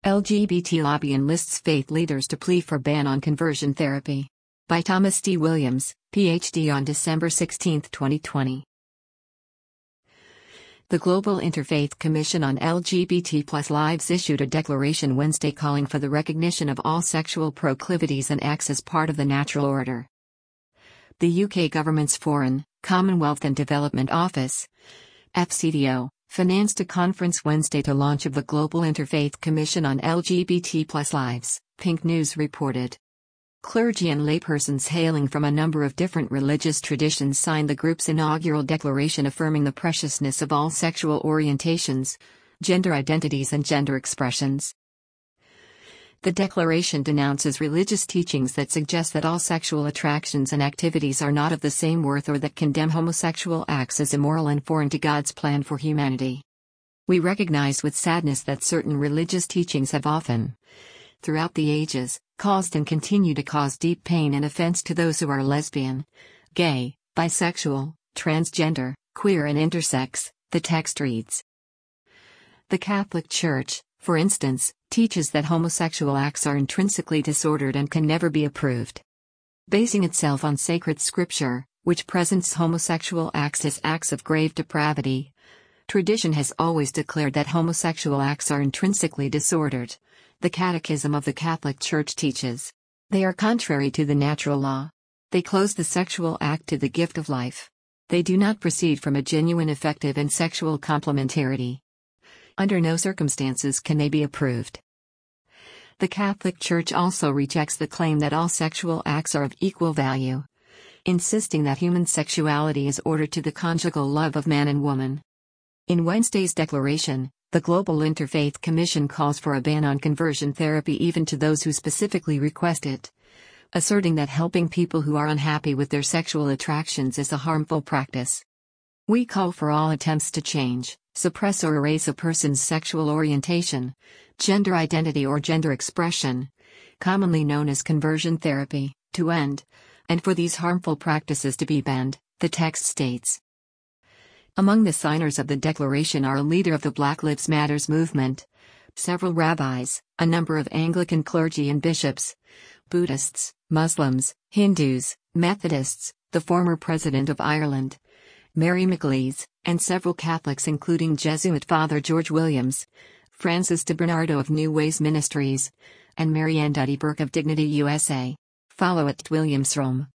LGBT lobby enlists faith leaders to plea for ban on conversion therapy. By Thomas D. Williams, Ph.D. on December 16, 2020. The Global Interfaith Commission on LGBT+ Lives issued a declaration Wednesday calling for the recognition of all sexual proclivities and acts as part of the natural order. The UK government's Foreign, Commonwealth and Development Office, FCDO, financed a conference Wednesday to launch of the Global Interfaith Commission on LGBT+ Lives, Pink News reported. Clergy and laypersons hailing from a number of different religious traditions signed the group's inaugural declaration affirming the preciousness of all sexual orientations, gender identities and gender expressions. The declaration denounces religious teachings that suggest that all sexual attractions and activities are not of the same worth or that condemn homosexual acts as immoral and foreign to God's plan for humanity. We recognize with sadness that certain religious teachings have often, throughout the ages, caused and continue to cause deep pain and offense to those who are lesbian, gay, bisexual, transgender, queer and intersex, the text reads. The Catholic Church, for instance, teaches that homosexual acts are intrinsically disordered and can never be approved. Basing itself on sacred scripture, which presents homosexual acts as acts of grave depravity, tradition has always declared that homosexual acts are intrinsically disordered. The Catechism of the Catholic Church teaches. They are contrary to the natural law. They close the sexual act to the gift of life. They do not proceed from a genuine effective and sexual complementarity. Under no circumstances can they be approved. The Catholic Church also rejects the claim that all sexual acts are of equal value, insisting that human sexuality is ordered to the conjugal love of man and woman. In Wednesday's declaration, the Global Interfaith Commission calls for a ban on conversion therapy even to those who specifically request it, asserting that helping people who are unhappy with their sexual attractions is a harmful practice. We call for all attempts to change, suppress or erase a person's sexual orientation, gender identity or gender expression, commonly known as conversion therapy, to end, and for these harmful practices to be banned, the text states. Among the signers of the declaration are a leader of the Black Lives Matter movement, several rabbis, a number of Anglican clergy and bishops, Buddhists, Muslims, Hindus, Methodists, the former President of Ireland, Mary McAleese, and several Catholics including Jesuit Father George Williams, Francis DeBernardo of New Ways Ministries, and Marianne Duddy Burke of Dignity USA. Follow @WilliamsRome.